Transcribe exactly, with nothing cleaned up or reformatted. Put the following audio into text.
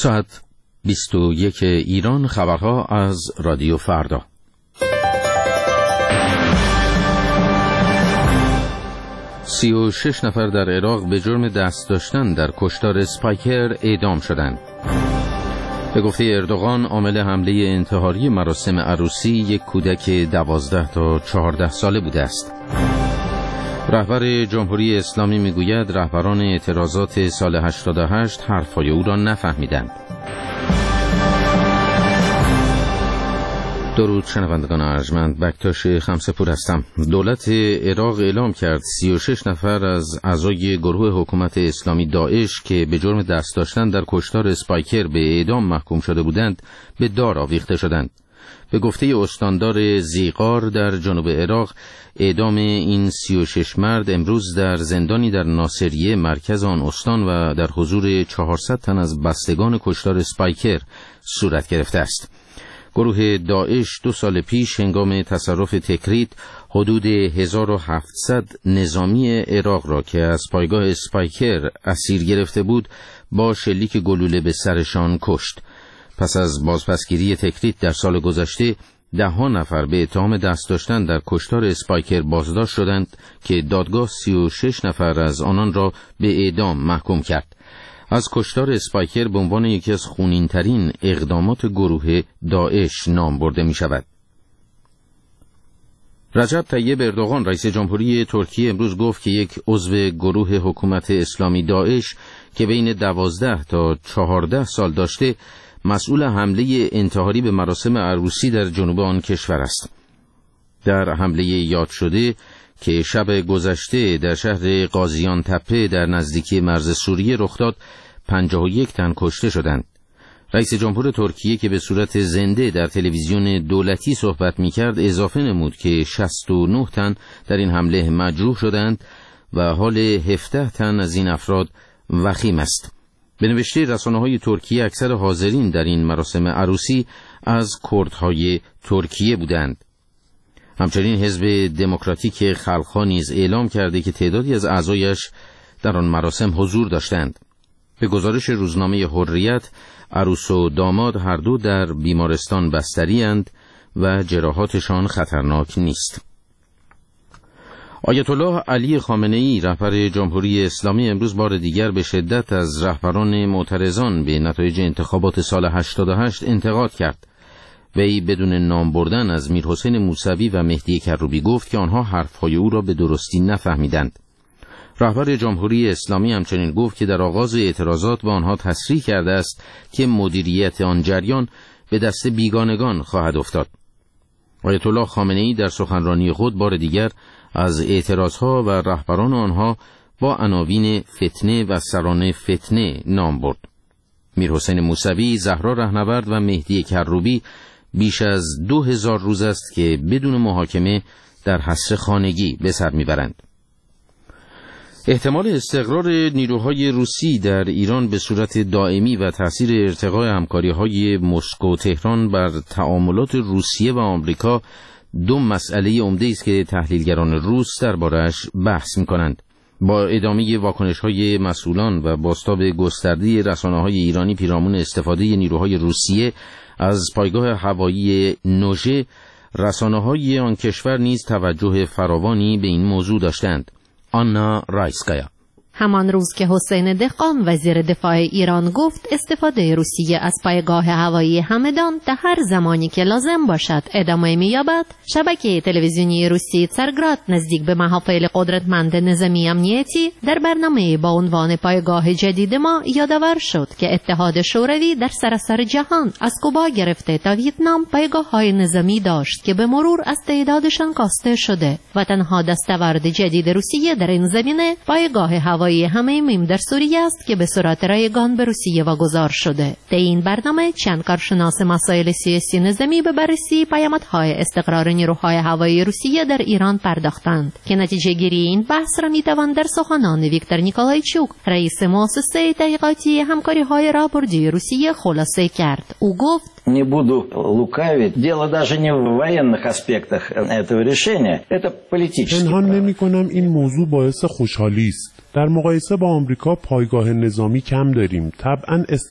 ساعت بیست و یک ایران. خبرها از رادیو فردا. سی و شش نفر در عراق به جرم دست داشتن در کشتار اسپایکر اعدام شدند. به گفته اردوغان عامل حمله انتحاری مراسم عروسی یک کودک دوازده تا چهارده ساله بوده است. رهبر جمهوری اسلامی میگوید رهبران اعتراضات سال هشتاد و هشت حرفهای او را نفهمیدند. درود شنوندگان ارجمند، بکتاش خمسه‌پور هستم. دولت عراق اعلام کرد سی و شش نفر از اعضای گروه حکومت اسلامی داعش که به جرم دست داشتن در کشتار اسپایکر به اعدام محکوم شده بودند به دار آویخته شدند. به گفته استاندار زیقار در جنوب عراق، اعدام این سی و شش مرد امروز در زندانی در ناصریه مرکز آن استان و در حضور چهارصد تن از بستگان کشتار اسپایکر صورت گرفته است. گروه داعش دو سال پیش هنگام تصرف تکریت حدود هزار و هفتصد نظامی عراق را که از پایگاه اسپایکر اسیر گرفته بود با شلیک گلوله به سرشان کشت. پس از بازپسگیری تکریت در سال گذشته ده ها نفر به اتهام دست داشتن در کشتار اسپایکر بازداشت شدند که دادگاه سی و شش نفر از آنان را به اعدام محکوم کرد. از کشتار اسپایکر به عنوان یکی از خونین‌ترین اقدامات گروه داعش نام برده می شود. رجب طیب اردوغان رئیس جمهوری ترکیه امروز گفت که یک عضو گروه حکومت اسلامی داعش که بین دوازده تا چهارده سال داشته مسئول حمله انتحاری به مراسم عروسی در جنوب آن کشور است. در حمله یاد شده که شب گذشته در شهر قاضیان تپه در نزدیکی مرز سوریه رخ داد، پنجاه و یک تن کشته شدند. رئیس جمهور ترکیه که به صورت زنده در تلویزیون دولتی صحبت می‌کرد اضافه نمود که شصت و نه تن در این حمله مجروح شدند و حال هفده تن از این افراد وخیم است. به نوشته رسانه‌های ترکیه اکثر حاضرین در این مراسم عروسی از کردهای ترکیه بودند. همچنین حزب دموکراتیک خلق‌ها نیز اعلام کرده که تعدادی از اعضایش در آن مراسم حضور داشتند. به گزارش روزنامه حریت، عروس و داماد هر دو در بیمارستان بستری اند و جراحاتشان خطرناک نیست. آیت الله علی خامنه‌ای رهبر جمهوری اسلامی امروز بار دیگر به شدت از رهبران معترضان به نتایج انتخابات سال هشتاد و هشت انتقاد کرد. وی بدون نام بردن از میرحسین موسوی و مهدی کروبی گفت که آنها حرفهای او را به درستی نفهمیدند. رهبر جمهوری اسلامی همچنین گفت که در آغاز اعتراضات به آنها تصریح کرده است که مدیریت آن جریان به دست بیگانگان خواهد افتاد. آیت الله خامنه‌ای در سخنرانی خود بار دیگر از اعتراضها و رهبران آنها با عناوین فتنه و سران فتنه نام برد. میرحسین موسوی، زهرا رهنورد و مهدی کروبی بیش از دو هزار روز است که بدون محاکمه در حصر خانگی به سر میبرند. احتمال استقرار نیروهای روسی در ایران به صورت دائمی و تأثیر ارتقای همکاری‌های مسکو و تهران بر تعاملات روسیه و آمریکا دو مسئله عمده است که تحلیلگران روس درباره‌اش بحث می‌کنند. با ادامه واکنش‌های مسئولان و بازتاب گسترده رسانه‌های ایرانی پیرامون استفاده نیروهای روسیه از پایگاه هوایی نوژه، رسانه‌های آن کشور نیز توجه فراوانی به این موضوع داشتند. آنا رایسکایا همان روز که حسین دهقان وزیر دفاع ایران گفت استفاده روسیه از پایگاه هوایی همدان در هر زمانی که لازم باشد ادامه می‌یابد، شبکه تلویزیونی روسی تسرگراد نزدیک به محافل قدرتمند نظامی امنیتی در برنامه با عنوان پایگاه جدید ما یادآور شد که اتحاد شوروی در سراسر جهان از کوبا گرفته تا ویتنام پایگاه‌های نظامی داشت که به مرور از تعدادشان کاسته شده و تنها دستاورد جدید روسیه در این زمینه پایگاه هوایی همه میم در سوریه است که به صورت رایگان به روسیه واگذار شده. در این برنامه چند کارشناس مسائل سیاسی نظامی به بررسی پیامدهای استقرار نیروهای هوایی روسیه در ایران پرداختند که نتیجه گیری این بحث را میتوان در سخنان ویکتور نیکولایچوک، رئیس مؤسسه تحقیقاتی همکاری‌های راهبردی روسیه خلاصه کرد. او گفت: Не буду лукавить. Дело даже не в военных аспектах этого решения. Это политический. پنهان نمی‌کنم این موضوع باعث خوشحالی است. در مقایسه با آمریکا پایگاه نظامی کم داریم. طبعاً